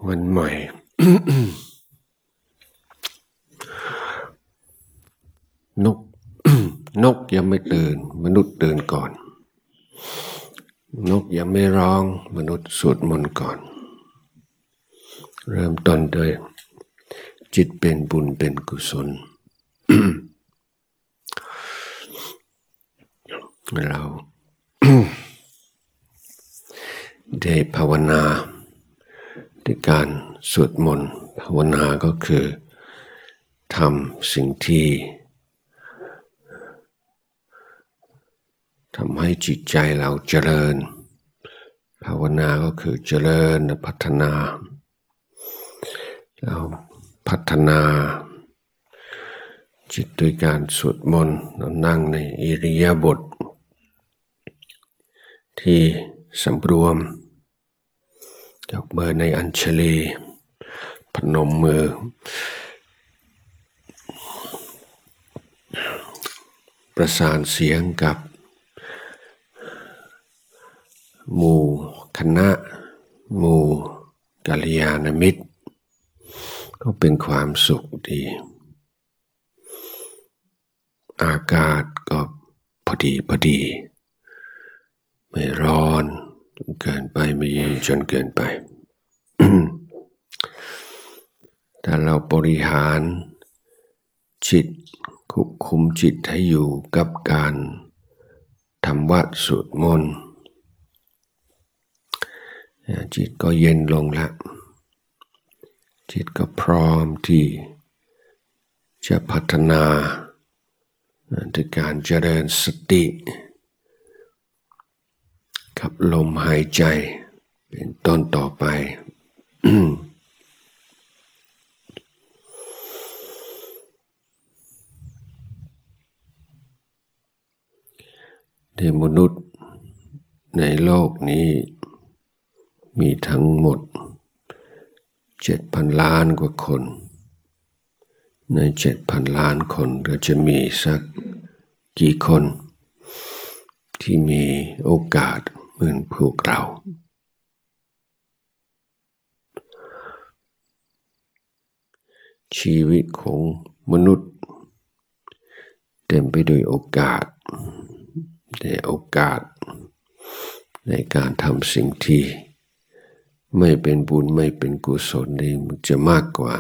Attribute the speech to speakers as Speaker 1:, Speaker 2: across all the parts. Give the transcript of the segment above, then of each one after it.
Speaker 1: วันใหม่ นก นกยังไม่ตื่นมนุษย์ตื่นก่อนนกยังไม่ร้องมนุษย์สวดมนต์ก่อนเริ่มต้นด้วยจิตเป็นบุญเป็นกุศล เรา ได้ภาวนาด้วยการสวดมนต์ภาวนาก็คือทำสิ่งที่ทำให้จิตใจเราเจริญภาวนาก็คือเจริญพัฒนาเราพัฒนาจิตด้วยการสวดมนต์เรานั่งในอิริยาบถที่สำรวมยกมือในอัญชลีพนมมือประสานเสียงกับหมู่คณะหมู่กัลยาณมิตรก็เป็นความสุขดีอากาศก็พอดีไม่ร้อนเกินไปไม่เย็นจนเกินไป ถ้าเราบริหารจิตควบคุมจิตให้อยู่กับการทำวัดสวดมนต์จิตก็เย็นลงละจิตก็พร้อมที่จะพัฒนาด้วยการเจริญสติขับลมหายใจเป็นต้นต่อไป ในมนุษย์ในโลกนี้มีทั้งหมด 7,000 ล้านกว่าคนใน 7,000 ล้านคนก็จะมีสักกี่คนที่มีโอกาสเหมือนพวกเราชีวิตของมนุษย์เต็มไปด้วยโอกาสแต่โอกาสในการทำสิ่งที่ไม่เป็นบุญไม่เป็นกุศลนี่มันจะมากกว่า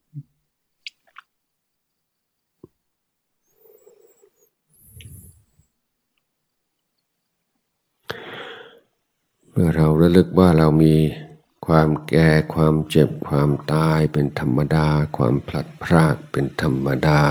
Speaker 1: เมื่อเราระลึกว่าเรามีความแก่ความเจ็บความตายเป็นธรรมดาความพลัดพรากเป็นธรรมดา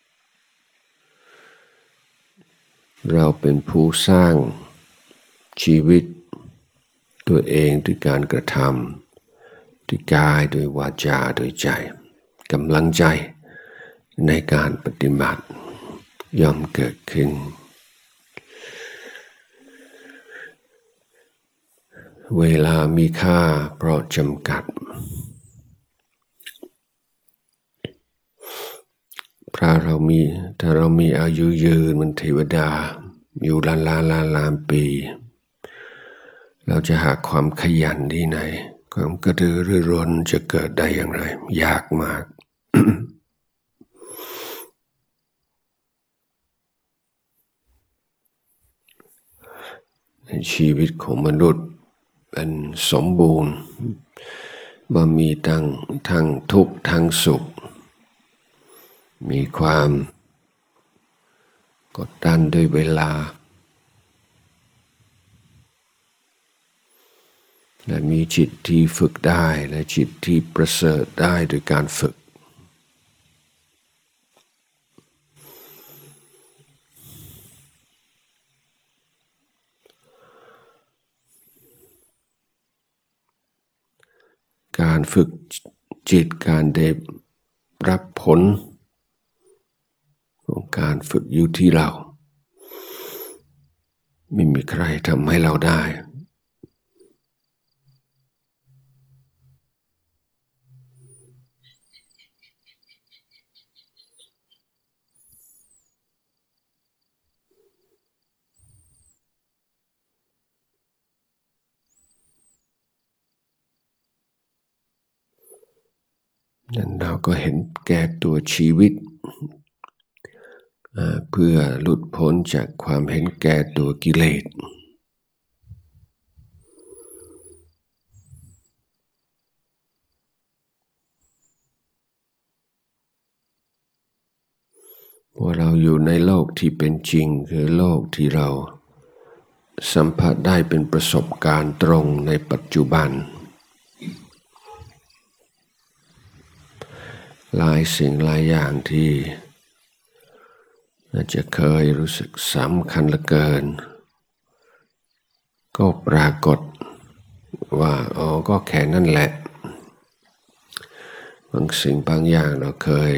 Speaker 1: เราเป็นผู้สร้างชีวิตตัวเองด้วยการกระทำด้วยกายด้วยวาจาด้วยใจกำลังใจในการปฏิบัติย่อมเกิดขึ้นเวลามีค่าเพราะจำกัดถ้าเรามีอายุยืนเหมือนเทวดาอยู่ล้านปีเราจะหาความขยันที่ไหนความกระตือรือร้นจะเกิดได้อย่างไรยากมาก ในชีวิตของมนุษย์เป็นสมบูรณ์ว่ามีทั้งทุกข์ทั้งสุขมีความกดดันด้วยเวลาและมีจิตที่ฝึกได้และจิตที่ประเสริฐได้โดยการฝึกการฝึกจิตการได้รับผลของการฝึกอยู่ที่เราไม่มีใครทำให้เราได้นั้นเราก็เห็นแก่ตัวชีวิตเพื่อหลุดพ้นจากความเห็นแก่ตัวกิเลสว่าเราอยู่ในโลกที่เป็นจริงคือโลกที่เราสัมผัสได้เป็นประสบการณ์ตรงในปัจจุบันหลายสิ่งหลายอย่างที่อาจจะเคยรู้สึกสำคัญเหลือเกินก็ปรากฏว่าก็แค่นั่นแหละบางสิ่งบางอย่างเราเคย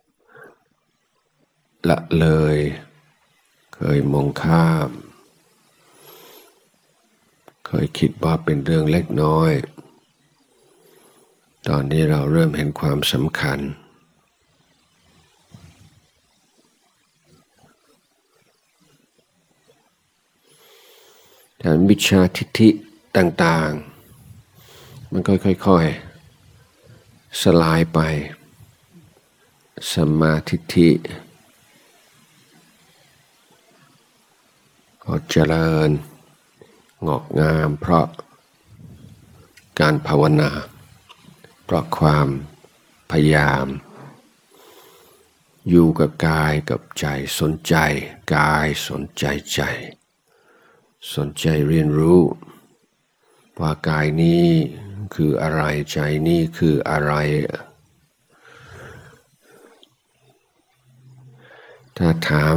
Speaker 1: ละเลยเคยมองข้ามเคยคิดว่าเป็นเรื่องเล็กน้อยตอนนี้เราเริ่มเห็นความสำคัญแต่มิจฉาทิฏฐิต่างๆมันก็ค่อยๆสลายไปสัมมาทิฏฐิก็เจริญงอกงามเพราะการภาวนาเพราะความพยายามอยู่กับกายกับใจสนใจกายสนใจใจสนใจเรียนรู้ว่ากายนี้คืออะไรใจนี้คืออะไรถ้าถาม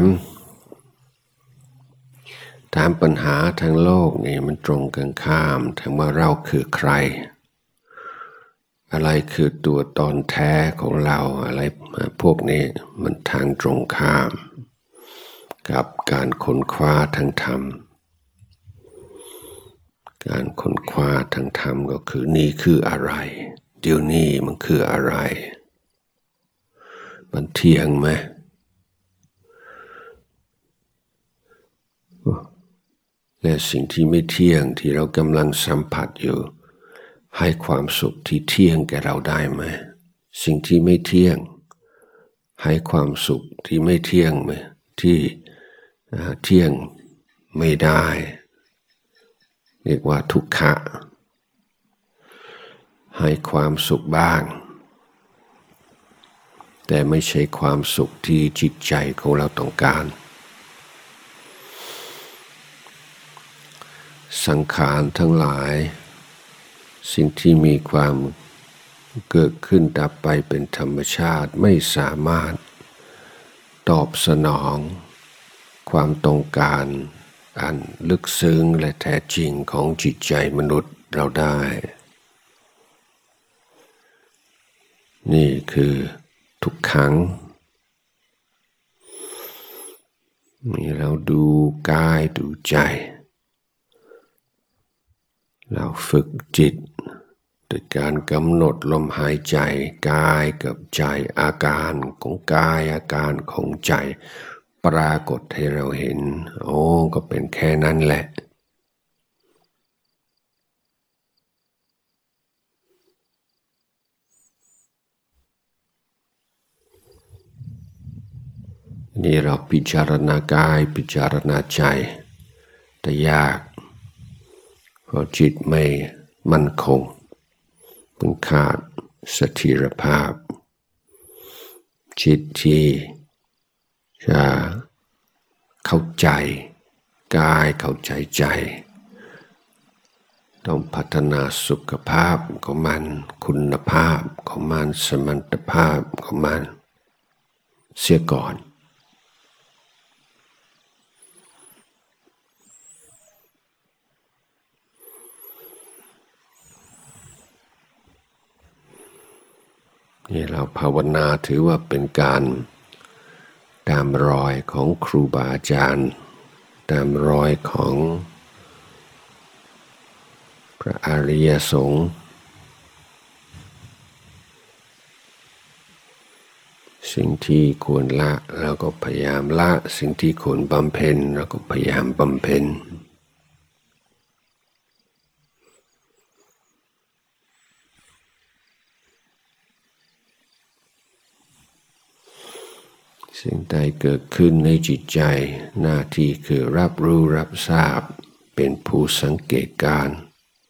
Speaker 1: ปัญหาทางโลกนี่มันตรงกันข้ามถามว่าเราคือใครอะไรคือตัวตนแท้ของเราอะไรพวกนี้มันทางตรงข้ามกับการค้นคว้าทางธรรมการค้นคว้าทางธรรมก็คือนี่คืออะไรเดี๋ยวนี้มันคืออะไรมันเที่ยงไหมและสิ่งที่ไม่เที่ยงที่เรากำลังสัมผัสอยู่ให้ความสุขที่เที่ยงแก่เราได้ไหมสิ่งที่ไม่เที่ยงให้ความสุขที่ไม่เที่ยงไหมที่เที่ยงไม่ได้เรียกว่าทุกขะให้ความสุขบ้างแต่ไม่ใช่ความสุขที่จิตใจของเราต้องการสังขารทั้งหลายสิ่งที่มีความเกิดขึ้นดับไปเป็นธรรมชาติไม่สามารถตอบสนองความต้องการอันลึกซึ้งและแท้จริงของจิตใจมนุษย์เราได้นี่คือทุกครั้งนี่เราดูกายดูใจเราฝึกจิตโดยการกำหนดลมหายใจกายกับใจอาการของกายอาการของใจปรากฏให้เราเห็นก็เป็นแค่นั้นแหละนี่เราพิจารณากายพิจารณาใจแต่ยากเพราะจิตไม่มั่นคงมันขาดเสถียรภาพจิตที่จะเข้าใจกายเข้าใจใจต้องพัฒนาสุขภาพของมันคุณภาพของมันสมรรถภาพของมันเสียก่อนนี่เราภาวนาถือว่าเป็นการตามรอยของครูบาอาจารย์ตามรอยของพระอริยสงฆ์สิ่งที่ควรละเราก็พยายามละสิ่งที่ควรบำเพ็ญเราก็พยายามบำเพ็ญสิ่งใดเกิดขึ้นในจิตใจหน้าที่คือรับรู้รับทราบเป็นผู้สังเกตการณ์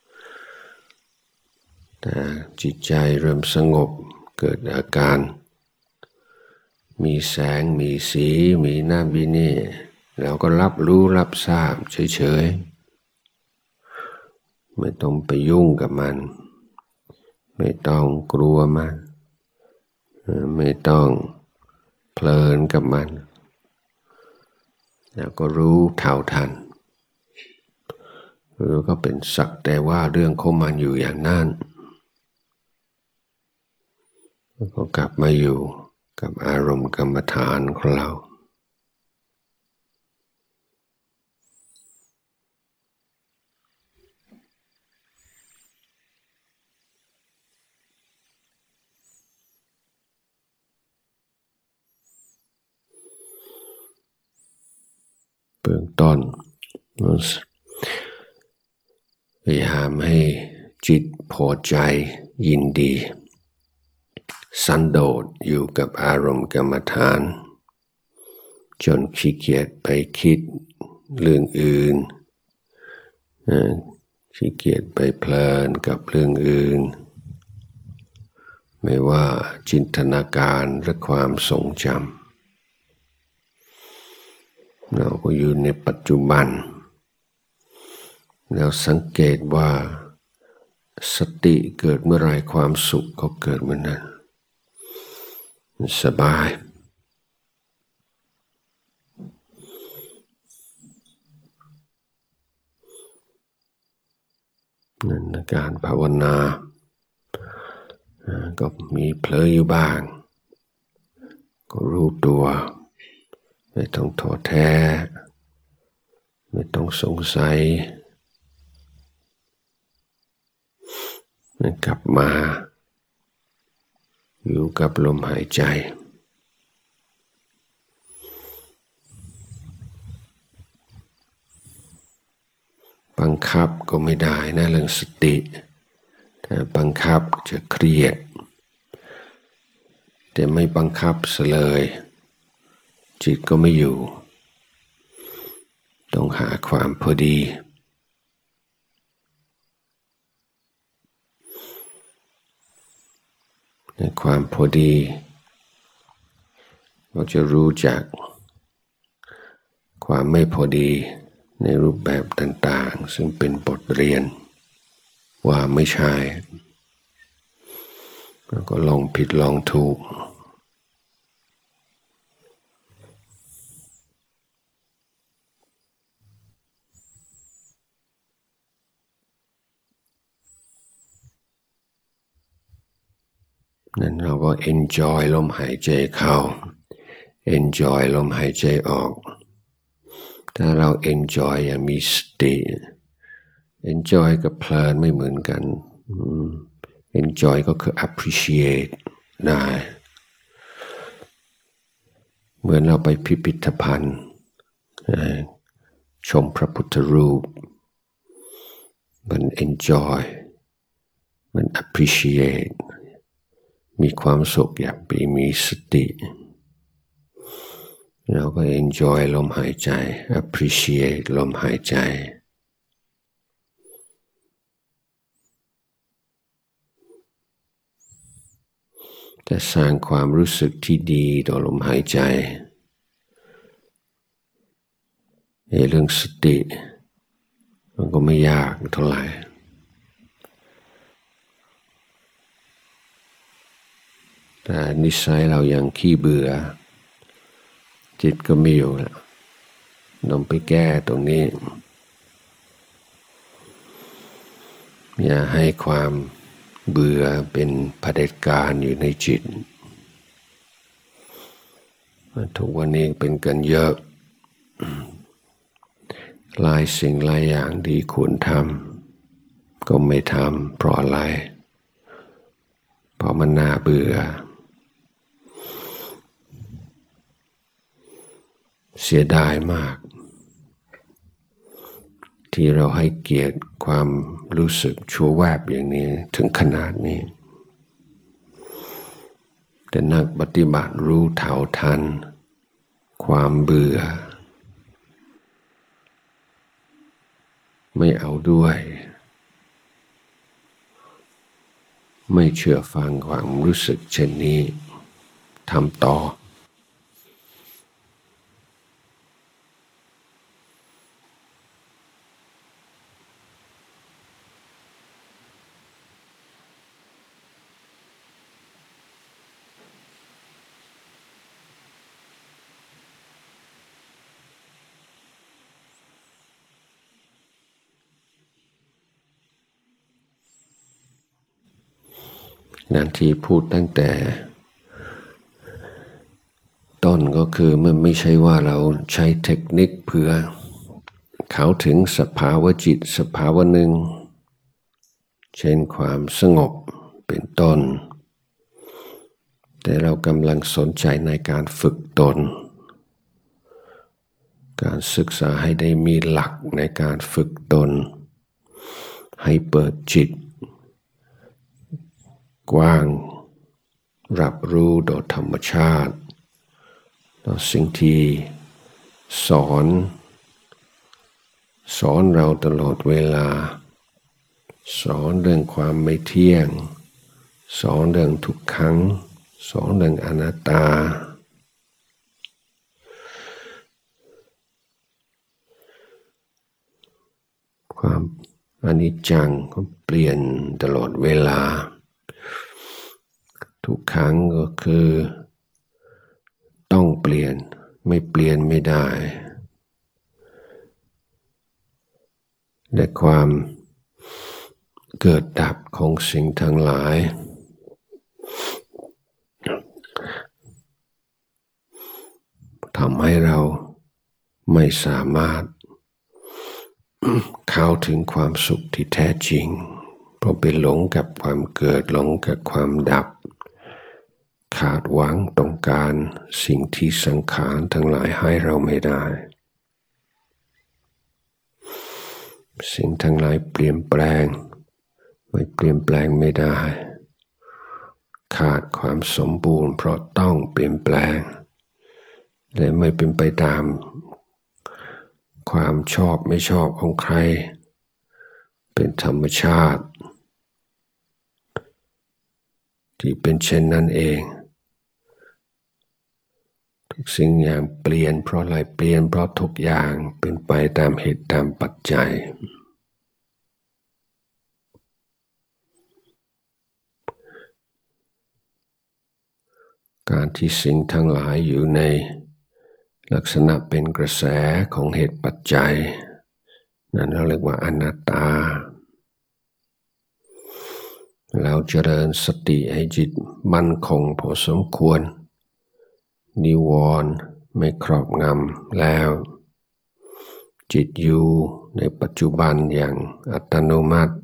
Speaker 1: แต่จิตใจเริ่มสงบเกิดอาการมีแสงมีสีมีน้ำวินี่เราก็รับรู้รับทราบเฉยๆไม่ต้องไปยุ่งกับมันไม่ต้องกลัวมันไม่ต้องเพลินกับมันแล้วก็รู้เท่าทันรู้ก็เป็นสักแต่ว่าเรื่องของมันอยู่อย่างนั้นแล้วก็กลับมาอยู่กับอารมณ์กรรมฐานของเราเบื้องต้นพยายามให้จิตพอใจยินดีสันโดษอยู่กับอารมณ์กรรมฐานจนขี้เกียจไปคิดเรื่องอื่นขี้เกียจไปเพลินกับเรื่องอื่นไม่ว่าจินตนาการหรือความทรงจำเราก็อยู่ในปัจจุบันแล้วสังเกตว่าสติเกิดเมื่อไรความสุขก็เกิดเมื่อนั้นสบายนั่นการภาวนาก็มีเผลออยู่บ้างก็รู้ตัวไม่ต้องท้อแท้ไม่ต้องสงสัยกลับมาอยู่กับลมหายใจบังคับก็ไม่ได้นะเรื่องสติถ้าบังคับจะเครียดแต่ไม่บังคับซะเลยจิตก็ไม่อยู่ต้องหาความพอดีในความพอดีเราจะรู้จักความไม่พอดีในรูปแบบต่างๆซึ่งเป็นบทเรียนว่าไม่ใช่แล้วก็ลองผิดลองถูกนั่นเราก็ enjoy ลมหายใจเข้า enjoy ลมหายใจออกถ้าเรา enjoy อย่างมีสติ enjoy กับเพลินไม่เหมือนกันenjoy ก็คือ appreciate ได้เหมือนเราไปพิพิธภัณฑ์ชมพระพุทธรูปมัน enjoy มัน appreciate มีความสุขอย่างมีสติเราก็ enjoy ลมหายใจ appreciate ลมหายใจแต่สร้างความรู้สึกที่ดีต่อลมหายใจในเรื่องสติมันก็ไม่ยากเท่าไหร่แต่นิสัยเรายังขี้เบื่อจิตก็ไม่อยู่แล้วต้องไปแก้ตรงนี้อย่าให้ความเบื่อเป็นเผด็จการอยู่ในจิตทุกวันนี้เป็นกันเยอะหลายสิ่งหลายอย่างที่ควรทำก็ไม่ทำเพราะอะไรเพราะมันน่าเบื่อเสียดายมากที่เราให้เกียรติความรู้สึกชั่วแวบอย่างนี้ถึงขนาดนี้แต่นักปฏิบัติรู้เท่าทันความเบื่อไม่เอาด้วยไม่เชื่อฟังความรู้สึกเช่นนี้ทำต่อนั่นที่พูดตั้งแต่ต้นก็คือมันไม่ใช่ว่าเราใช้เทคนิคเพื่อเข้าถึงสภาวะจิตสภาวะหนึ่งเช่นความสงบเป็นต้นแต่เรากำลังสนใจในการฝึกตนการศึกษาให้ได้มีหลักในการฝึกตนให้เปิดจิตกว้างรับรู้โดยธรรมชาติต่อสิ่งที่สอนเราตลอดเวลาสอนเรื่องความไม่เที่ยงสอนเรื่องทุกขังสอนเรื่องอนัตตาความอนิจจังก็เปลี่ยนตลอดเวลาทุกขังก็คือต้องเปลี่ยนไม่เปลี่ยนไม่ได้และความเกิดดับของสิ่งทั้งหลายทำให้เราไม่สามารถเข้าถึงความสุขที่แท้จริงเพราะไปหลงกับความเกิดหลงกับความดับขาดหวังต้องการสิ่งที่สังขารทั้งหลายให้เราไม่ได้สิ่งทั้งหลายเปลี่ยนแปลงไม่เปลี่ยนแปลงไม่ได้ขาดความสมบูรณ์เพราะต้องเปลี่ยนแปลงและไม่เป็นไปตามความชอบไม่ชอบของใครเป็นธรรมชาติที่เป็นเช่นนั้นเองทุกสิ่งอย่างเปลี่ยนเพราะอะไรเปลี่ยนเพราะทุกอย่างเป็นไปตามเหตุตามปัจจัยการที่สิ่งทั้งหลายอยู่ในลักษณะเป็นกระแสของเหตุปัจจัยนั่นเราเรียกว่าอนัตตาเราเจริญสติให้จิตมั่นคงพอสมควรนิวรณ์ไม่ครอบงำแล้วจิตอยู่ในปัจจุบันอย่างอัตโนมัติ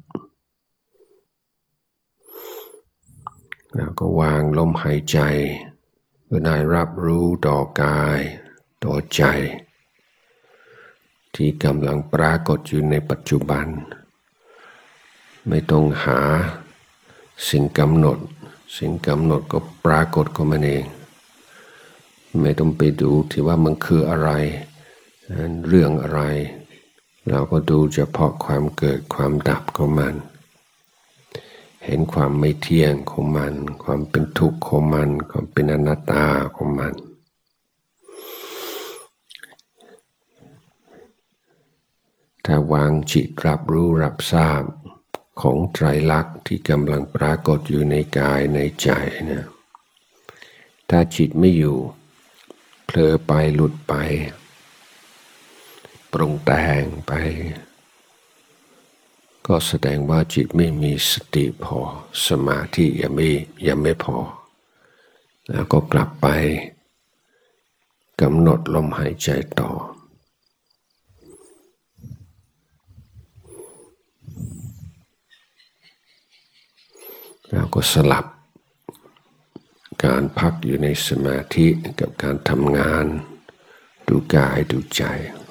Speaker 1: เราก็วางลมหายใจเพื่อได้รับรู้ต่อกายต่อใจที่กำลังปรากฏอยู่ในปัจจุบันไม่ต้องหาสิ่งกำหนดก็ปรากฏของมันเองไม่ต้องไปดูที่ว่ามันคืออะไรเรื่องอะไรเราก็ดูเฉพาะความเกิดความดับของมันเห็นความไม่เที่ยงของมันความเป็นทุกข์ของมันความเป็นอนัตตาของมันถ้าวางจิตรับรู้รับทราบของไตรลักษณ์ที่กำลังปรากฏอยู่ในกายในใจนะถ้าจิตไม่อยู่เผลอไปหลุดไปปรุงแต่งไปก็แสดงว่าจิตไม่มีสติพอสมาธิยังไม่พอแล้วก็กลับไปกำหนดลมหายใจต่อแล้วก็สลับการพักอยู่ในสมาธิกับการทำงานดูกายดูใจ